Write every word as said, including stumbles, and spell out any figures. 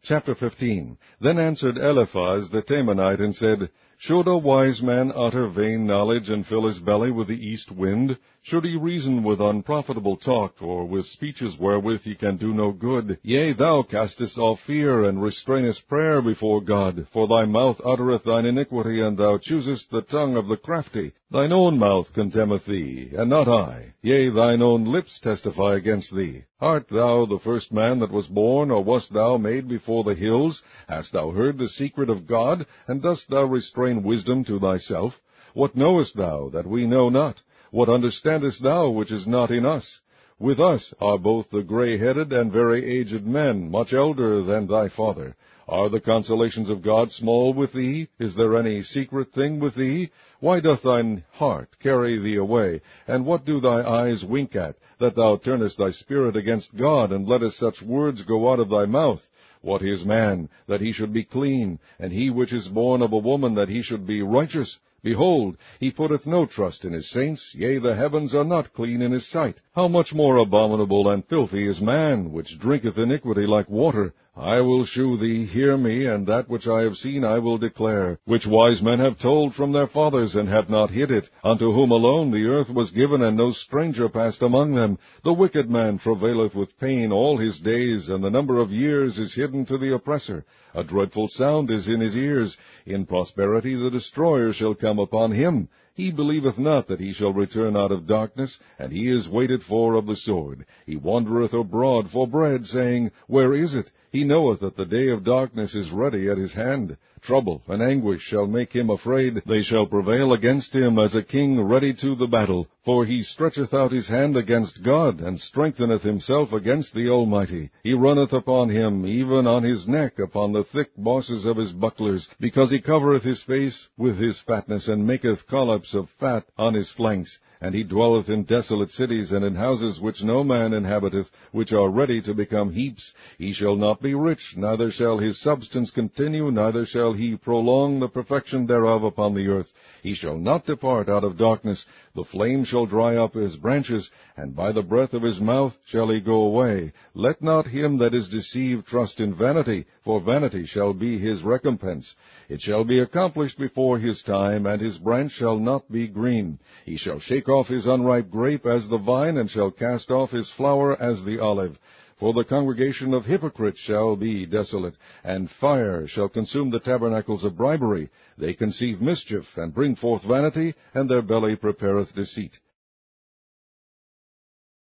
Chapter fifteen. Then answered Eliphaz the Temanite, and said, Should a wise man utter vain knowledge, and fill his belly with the east wind? Should he reason with unprofitable talk, or with speeches wherewith he can do no good? Yea, thou castest off fear, and restrainest prayer before God. For thy mouth uttereth thine iniquity, and thou choosest the tongue of the crafty. Thine own mouth condemneth thee, and not I. Yea, thine own lips testify against thee. Art thou the first man that was born, or wast thou made before the hills? Hast thou heard the secret of God, and dost thou restrain wisdom to thyself? What knowest thou that we know not? What understandest thou which is not in us? With us are both the grey-headed and very aged men, much elder than thy father. Are the consolations of God small with thee? Is there any secret thing with thee? Why doth thine heart carry thee away? And what do thy eyes wink at, that thou turnest thy spirit against God, and lettest such words go out of thy mouth? What is man, that he should be clean, and he which is born of a woman, that he should be righteous? Behold, he putteth no trust in his saints, yea, the heavens are not clean in his sight. How much more abominable and filthy is man, which drinketh iniquity like water? I will shew thee, hear me, and that which I have seen I will declare, which wise men have told from their fathers, and have not hid it, unto whom alone the earth was given, and no stranger passed among them. The wicked man travaileth with pain all his days, and the number of years is hidden to the oppressor. A dreadful sound is in his ears. In prosperity the destroyer shall come upon him. He believeth not that he shall return out of darkness, and he is waited for of the sword. He wandereth abroad for bread, saying, Where is it? He knoweth that the day of darkness is ready at his hand. Trouble and anguish shall make him afraid. They shall prevail against him as a king ready to the battle. For he stretcheth out his hand against God, and strengtheneth himself against the Almighty. He runneth upon him, even on his neck, upon the thick bosses of his bucklers, because he covereth his face with his fatness, and maketh collops of fat on his flanks. And he dwelleth in desolate cities, and in houses which no man inhabiteth, which are ready to become heaps. He shall not be rich, neither shall his substance continue, neither shall he prolong the perfection thereof upon the earth. He shall not depart out of darkness. The flame shall dry up his branches, and by the breath of his mouth shall he go away. Let not him that is deceived trust in vanity, for vanity shall be his recompense. It shall be accomplished before his time, and his branch shall not be green. He shall shake off his unripe grape as the vine, and shall cast off his flower as the olive. For the congregation of hypocrites shall be desolate, and fire shall consume the tabernacles of bribery. They conceive mischief, and bring forth vanity, and their belly prepareth deceit.